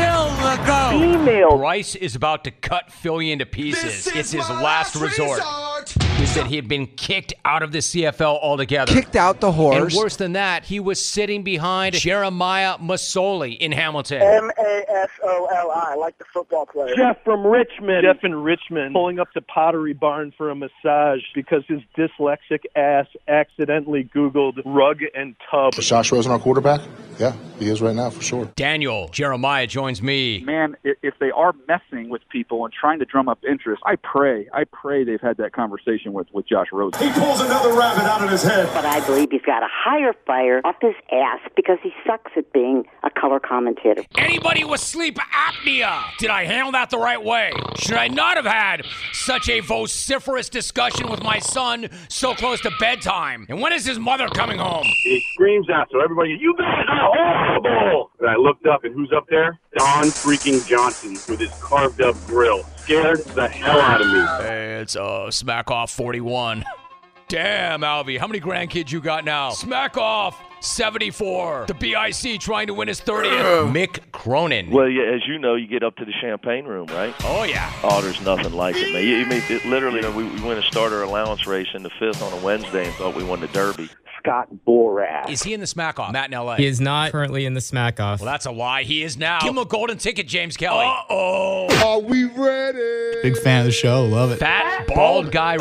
Email. Bryce is about to cut Philly into pieces. It's his last resort. He said he had been kicked out of the C F L altogether. Kicked out the horse. And worse than that, he was sitting behind Jeremiah Masoli in Hamilton. M A S O L I, like the football player. Jeff from Richmond. Jeff in Richmond pulling up to Pottery Barn for a massage because his dyslexic ass accidentally Googled rug and tub. Is Josh Rosen our quarterback? Yeah, he is right now for sure. Daniel Jeremiah joins me. Man, if they are messing with people and trying to drum up interest, I pray, I pray they've had that conversation with, with Josh Rosen. He pulls another rabbit out of his head. But I believe he's got a higher fire up his ass because he sucks at being a color commentator. Anybody with sleep apnea? Did I handle that the right way? Should I not have had such a vociferous discussion with my son so close to bedtime? And when is his mother coming home? He screams out, so everybody, you guys are horrible! And I looked up, and who's up there? Don freaking Johnson with his carved-up grill. Scared the hell out of me. Hey, it's uh, Smack Off forty-one. Damn, Alvy, how many grandkids you got now? Smack Off seventy-four. The B I C trying to win his thirtieth. Mick Cronin. Well, yeah, as you know, you get up to the champagne room, right? Oh, yeah. Oh, there's nothing like it, man. You, you mean, it, literally, you know, we, we win a starter allowance race in the fifth on a Wednesday and thought we won the Derby. Scott Boras. Is he in the Smack Off? Matt in L A. He is not currently in the Smack Off. Well, that's a lie. He is now. Give him a golden ticket, James Kelly. Uh-oh. Are we ready? Big fan of the show. Love it. Fat, bald guy.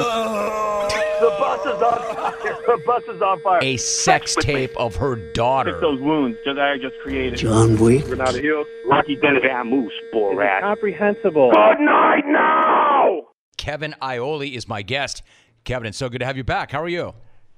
The bus is on fire. The bus is on fire. A sex tape of her daughter. Fix those wounds that I just created. John Wick. Renata Hill. Rocky Dennis Moose, Boras. Comprehensible. Good night now! Kevin Ioli is my guest. Kevin, it's so good to have you back. How are you?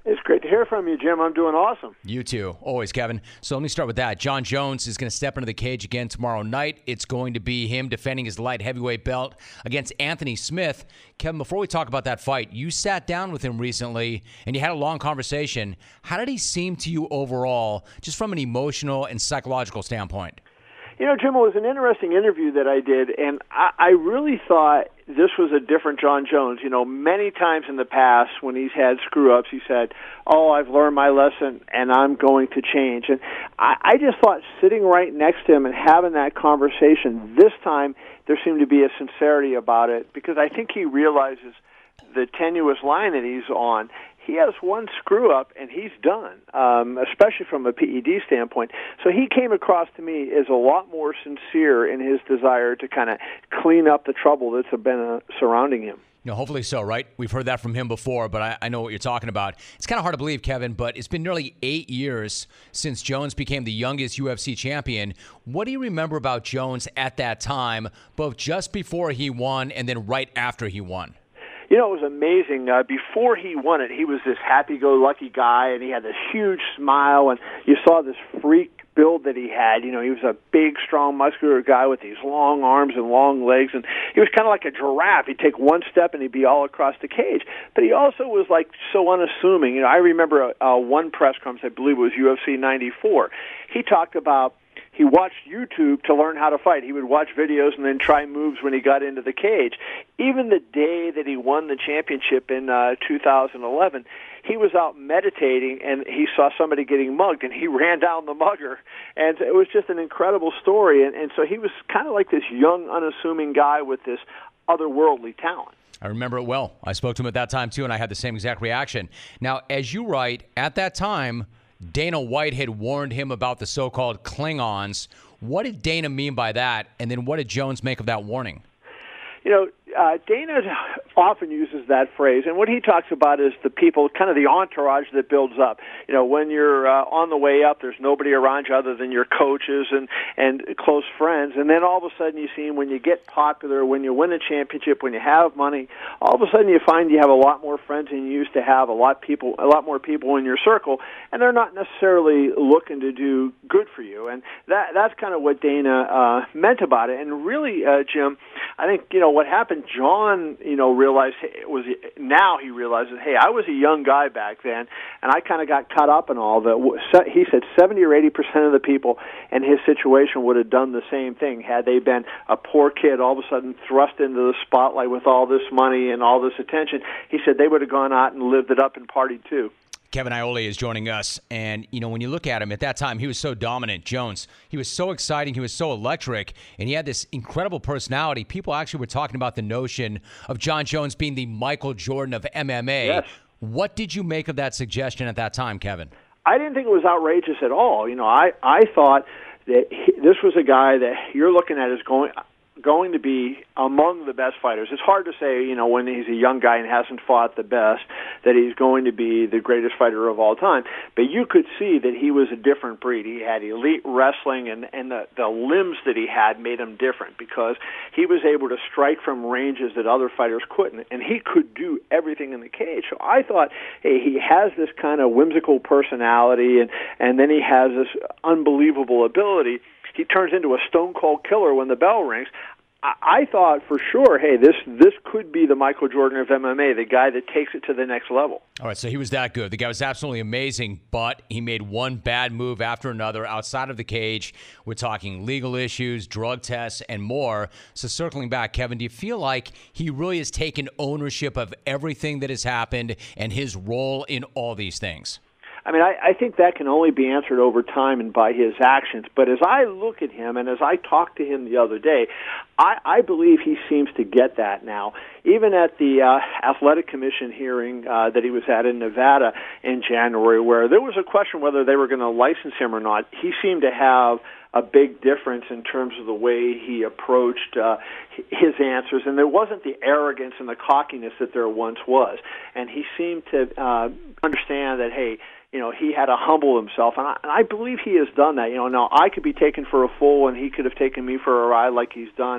It's great to hear from you, Jim. I'm doing awesome. You too. Always, Kevin. So let me start with that. John Jones is going to step into the cage again tomorrow night. It's going to be him defending his light heavyweight belt against Anthony Smith. Kevin, before we talk about that fight, you sat down with him recently and you had a long conversation. How did he seem to you overall, just from an emotional and psychological standpoint? You know, Jim, it was an interesting interview that I did, and I, I really thought this was a different John Jones. You know, many times in the past when he's had screw-ups, he said, oh, I've learned my lesson, and I'm going to change. And I, I just thought sitting right next to him and having that conversation, this time there seemed to be a sincerity about it, because I think he realizes the tenuous line that he's on. He has one screw-up, and he's done, um, especially from a P E D standpoint. So he came across to me as a lot more sincere in his desire to kind of clean up the trouble that's been uh, surrounding him. You know, hopefully so, right? We've heard that from him before, but I, I know what you're talking about. It's kind of hard to believe, Kevin, but it's been nearly eight years since Jones became the youngest U F C champion. What do you remember about Jones at that time, both just before he won and then right after he won? You know, it was amazing. Uh, before he won it, he was this happy-go-lucky guy, and he had this huge smile, and you saw this freak build that he had. You know, he was a big, strong, muscular guy with these long arms and long legs, and he was kind of like a giraffe. He'd take one step, and he'd be all across the cage. But he also was, like, so unassuming. You know, I remember uh, one press conference, I believe it was U F C ninety-four. He talked about he watched YouTube to learn how to fight. He would watch videos and then try moves when he got into the cage. Even the day that he won the championship in uh, two thousand eleven, he was out meditating and he saw somebody getting mugged, and he ran down the mugger. And it was just an incredible story. And, and so he was kind of like this young, unassuming guy with this otherworldly talent. I remember it well. I spoke to him at that time, too, and I had the same exact reaction. Now, as you write, at that time, Dana White had warned him about the so-called Klingons. What did Dana mean by that, and then what did Jones make of that warning? You know, uh, Dana often uses that phrase, and what he talks about is the people, kind of the entourage that builds up. You know, when you're uh, on the way up, there's nobody around you other than your coaches and, and close friends, and then all of a sudden you see when you get popular, when you win a championship, when you have money, all of a sudden you find you have a lot more friends than you used to have, a lot people, a lot more people in your circle, and they're not necessarily looking to do good for you, and that that's kind of what Dana uh, meant about it. And really, uh, Jim, I think, you know, what happened, John, you know, realized it was now he realizes, hey, I was a young guy back then, and I kind of got caught up in all that. He said seventy or eighty percent of the people in his situation would have done the same thing had they been a poor kid all of a sudden thrust into the spotlight with all this money and all this attention. He said they would have gone out and lived it up and partied too. Kevin Iole is joining us, and, you know, when you look at him, at that time, he was so dominant, Jones. He was so exciting, he was so electric, and he had this incredible personality. People actually were talking about the notion of John Jones being the Michael Jordan of M M A. Yes. What did you make of that suggestion at that time, Kevin? I didn't think it was outrageous at all. You know, I, I thought that he, this was a guy that you're looking at as going... going to be among the best fighters. It's hard to say, you know, when he's a young guy and hasn't fought the best, that he's going to be the greatest fighter of all time. But you could see that he was a different breed. He had elite wrestling, and, and the, the limbs that he had made him different because he was able to strike from ranges that other fighters couldn't, and he could do everything in the cage. So I thought, hey, he has this kind of whimsical personality, and, and then he has this unbelievable ability. He turns into a stone-cold killer when the bell rings. I, I thought for sure, hey, this this could be the Michael Jordan of M M A, the guy that takes it to the next level. All right, so he was that good. The guy was absolutely amazing, but he made one bad move after another outside of the cage. We're talking legal issues, drug tests, and more. So circling back, Kevin, do you feel like he really has taken ownership of everything that has happened and his role in all these things? I mean, I, I think that can only be answered over time and by his actions. But as I look at him and as I talked to him the other day, I, I believe he seems to get that now. Even at the uh, Athletic Commission hearing uh, that he was at in Nevada in January, where there was a question whether they were going to license him or not, he seemed to have a big difference in terms of the way he approached uh, his answers, and there wasn't the arrogance and the cockiness that there once was. And he seemed to uh, understand that, hey, you know, he had to humble himself, and I, and I believe he has done that. You know, now I could be taken for a fool, and he could have taken me for a ride like he's done,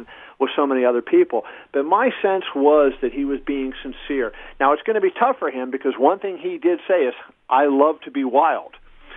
can with so many other people. But my sense was that he was being sincere. Now, it's going to be tough for him because one thing he did say is, I love to be wild.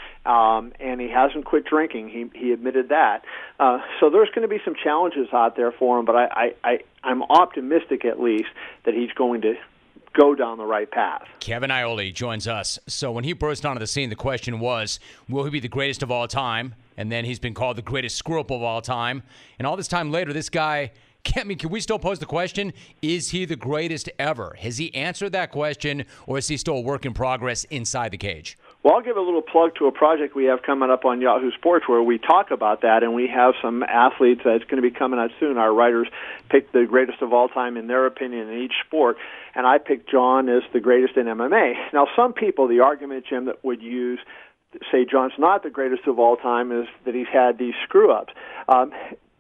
Um, and he hasn't quit drinking. He he admitted that. Uh, so there's going to be some challenges out there for him, but I, I, I, I'm optimistic at least that he's going to go down the right path. Kevin Iole joins us. So when he burst onto the scene, the question was, will he be the greatest of all time? And then he's been called the greatest screw-up of all time. And all this time later, this guy, I mean, can we still pose the question, is he the greatest ever? Has he answered that question, or is he still a work in progress inside the cage? Well, I'll give a little plug to a project we have coming up on Yahoo Sports where we talk about that, and we have some athletes that's going to be coming out soon. Our writers picked the greatest of all time in their opinion in each sport, and I picked John as the greatest in M M A. Now, some people, the argument, Jim, that would use, say John's not the greatest of all time is that he's had these screw-ups. Um,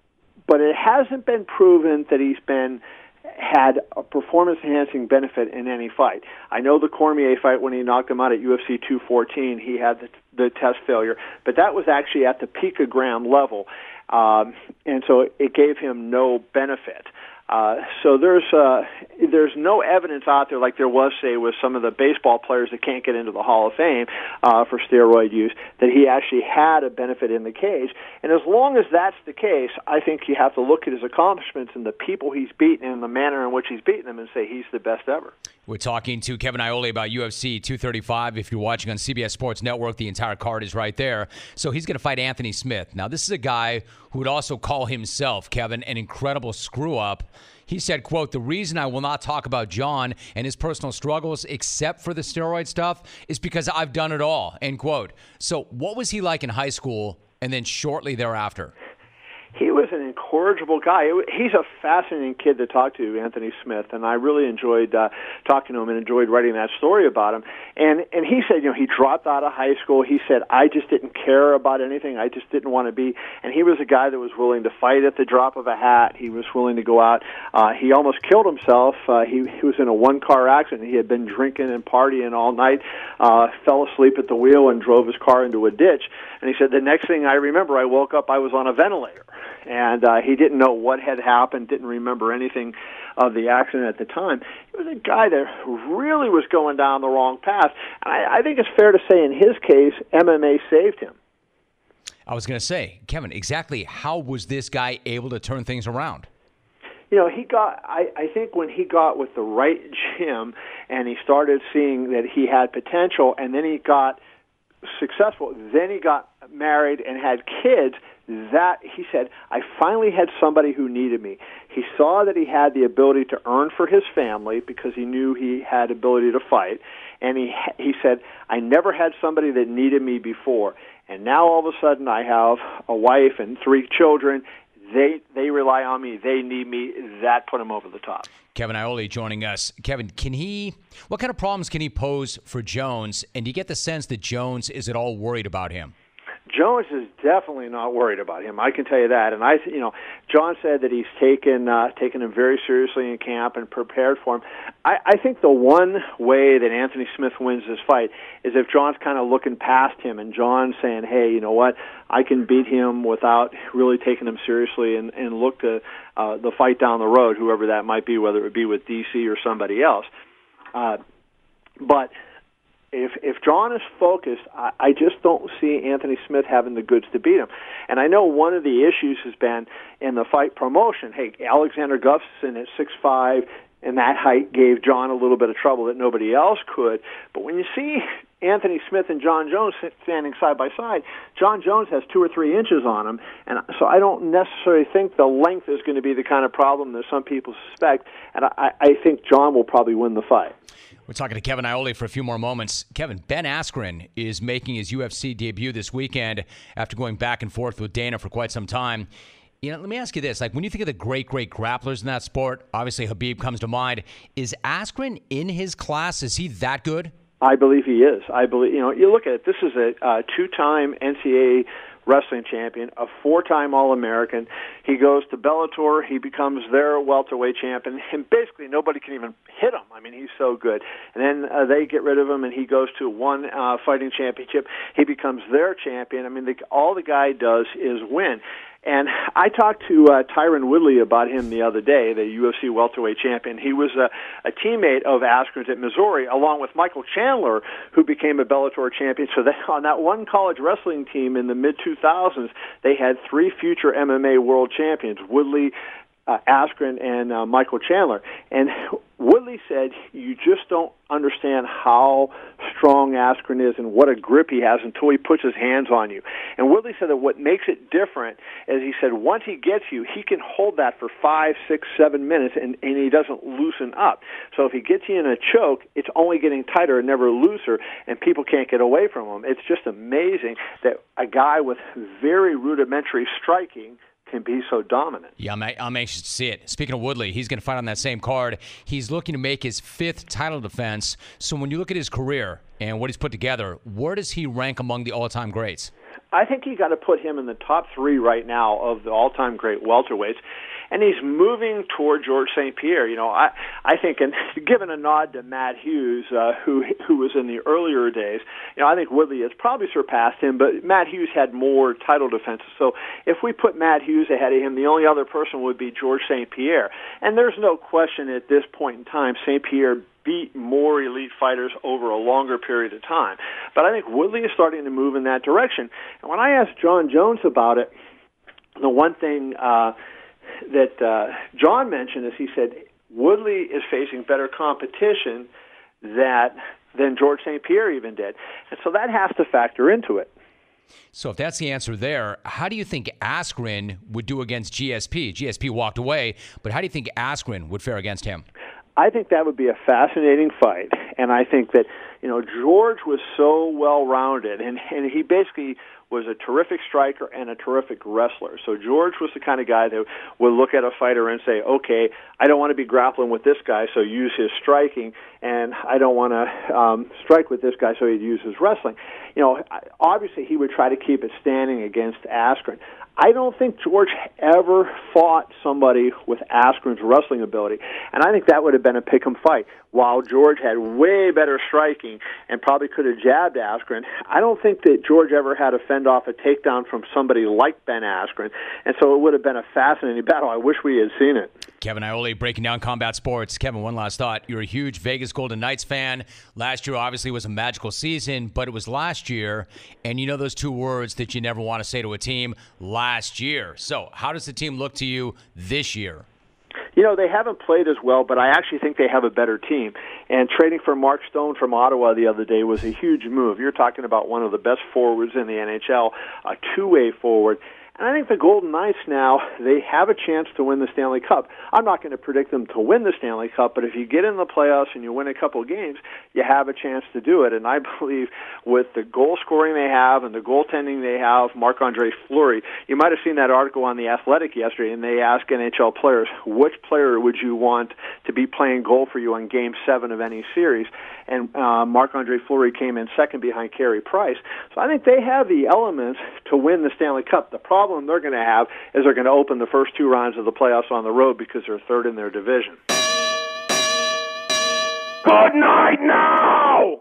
but it hasn't been proven that he's been had a performance-enhancing benefit in any fight. I know the Cormier fight when he knocked him out at U F C two fourteen, he had the, the test failure, but that was actually at the picogram level, um, and so it gave him no benefit. Uh, so there's uh, there's no evidence out there like there was, say, with some of the baseball players that can't get into the Hall of Fame uh, for steroid use, that he actually had a benefit in the cage. And as long as that's the case, I think you have to look at his accomplishments and the people he's beaten and the manner in which he's beaten them and say he's the best ever. We're talking to Kevin Iole about U F C two thirty-five. If you're watching on C B S Sports Network, the entire card is right there. So he's going to fight Anthony Smith. Now, this is a guy who would also call himself, Kevin, an incredible screw-up. He said, quote, the reason I will not talk about John and his personal struggles except for the steroid stuff is because I've done it all, end quote. So what was he like in high school and then shortly thereafter? He was an incorrigible guy. He's a fascinating kid to talk to, Anthony Smith, and I really enjoyed uh, talking to him and enjoyed writing that story about him. And and he said, you know, he dropped out of high school. He said, I just didn't care about anything. I just didn't want to be. And he was a guy that was willing to fight at the drop of a hat. He was willing to go out. Uh, he almost killed himself. Uh, he, he was in a one-car accident. He had been drinking and partying all night, uh, fell asleep at the wheel, and drove his car into a ditch. And he said, the next thing I remember, I woke up, I was on a ventilator. And uh, he didn't know what had happened, didn't remember anything of the accident at the time. He was a guy that really was going down the wrong path. And I, I think it's fair to say in his case, M M A saved him. I was going to say, Kevin, exactly how was this guy able to turn things around? You know, he got, I, I think when he got with the right gym and he started seeing that he had potential and then he got successful, then he got married and had kids, that he said, I finally had somebody who needed me. He saw that he had the ability to earn for his family because he knew he had ability to fight, and he he said, I never had somebody that needed me before, and now all of a sudden I have a wife and three children. They they rely on me. They need me. That put him over the top. Kevin Iole joining us. Kevin, can he? What kind of problems can he pose for Jones? And do you get the sense that Jones is at all worried about him? Jones is definitely not worried about him. I can tell you that. And I, you know, John said that he's taken uh, taken him very seriously in camp and prepared for him. I, I think the one way that Anthony Smith wins this fight is if John's kind of looking past him and John's saying, "Hey, you know what? I can beat him without really taking him seriously and, and look to uh, the fight down the road, whoever that might be, whether it be with D C or somebody else." Uh, but If if John is focused, I, I just don't see Anthony Smith having the goods to beat him. And I know one of the issues has been in the fight promotion. Hey, Alexander Gustafsson at six five and that height gave John a little bit of trouble that nobody else could. But when you see Anthony Smith and John Jones standing side by side, John Jones has two or three inches on him. And so I don't necessarily think the length is going to be the kind of problem that some people suspect. And I, I think John will probably win the fight. We're talking to Kevin Iole for a few more moments. Kevin, Ben Askren is making his U F C debut this weekend after going back and forth with Dana for quite some time. You know, let me ask you this. Like, when you think of the great, great grapplers in that sport, obviously Habib comes to mind. Is Askren in his class? Is he that good? I believe he is. I believe, you know, you look at it, this is a uh, two-time N C double A wrestling champion, a four-time All-American. He goes to Bellator. He becomes their welterweight champion, and basically nobody can even hit him. I mean, he's so good. And then uh, they get rid of him, and he goes to one uh, fighting championship. He becomes their champion. I mean, the, all the guy does is win. And I talked to uh, Tyron Woodley about him the other day, the U F C welterweight champion. He was a, a teammate of Askren's at Missouri, along with Michael Chandler, who became a Bellator champion. So they, on that one college wrestling team in the mid two thousands, they had three future M M A world champions, Woodley, uh, Askren, and uh, Michael Chandler. And Woodley said, you just don't understand how strong Askren is and what a grip he has until he puts his hands on you. And Woodley said that what makes it different is he said once he gets you, he can hold that for five, six, seven minutes, and, and he doesn't loosen up. So if he gets you in a choke, it's only getting tighter and never looser, and people can't get away from him. It's just amazing that a guy with very rudimentary striking can be so dominant. Yeah, I'm, I'm anxious to see it. Speaking of Woodley, he's going to fight on that same card. He's looking to make his fifth title defense. So when you look at his career and what he's put together, where does he rank among the all-time greats? I think you got to put him in the top three right now of the all-time great welterweights. And he's moving toward George Saint Pierre. You know, I I think, and given a nod to Matt Hughes, uh, who who was in the earlier days, you know, I think Woodley has probably surpassed him. But Matt Hughes had more title defenses. So if we put Matt Hughes ahead of him, the only other person would be George Saint Pierre. And there's no question at this point in time, Saint Pierre beat more elite fighters over a longer period of time. But I think Woodley is starting to move in that direction. And when I asked John Jones about it, the one thing uh, that uh, John mentioned is he said Woodley is facing better competition that than George Saint Pierre even did. And so that has to factor into it. So if that's the answer there, how do you think Askren would do against G S P? G S P walked away, but how do you think Askren would fare against him? I think that would be a fascinating fight, and I think that, you know, George was so well-rounded, and, and he basically was a terrific striker and a terrific wrestler. So George was the kind of guy that would look at a fighter and say, okay, I don't want to be grappling with this guy, so use his striking, and I don't want to um, strike with this guy, so he'd use his wrestling. You know, obviously he would try to keep it standing against Askren. I don't think George ever fought somebody with Askren's wrestling ability, and I think that would have been a pick-em fight. While George had way better striking and probably could have jabbed Askren, I don't think that George ever had to fend off a takedown from somebody like Ben Askren, and so it would have been a fascinating battle. I wish we had seen it. Kevin Iole breaking down combat sports. Kevin, one last thought. You're a huge Vegas Golden Knights fan. Last year obviously was a magical season, but it was last year, and you know those two words that you never want to say to a team, last year. So how does the team look to you this year? You know, they haven't played as well, but I actually think they have a better team. And trading for Mark Stone from Ottawa the other day was a huge move. You're talking about one of the best forwards in the N H L, a two-way forward. And I think the Golden Knights now, they have a chance to win the Stanley Cup. I'm not going to predict them to win the Stanley Cup, but if you get in the playoffs and you win a couple of games, you have a chance to do it. And I believe with the goal scoring they have and the goaltending they have, Marc-Andre Fleury, you might have seen that article on The Athletic yesterday, and they asked N H L players, which player would you want to be playing goal for you on Game seven of any series? And uh, Marc-Andre Fleury came in second behind Carey Price. So I think they have the elements to win the Stanley Cup. The problem they're going to have is they're going to open the first two rounds of the playoffs on the road because they're third in their division. Good night now!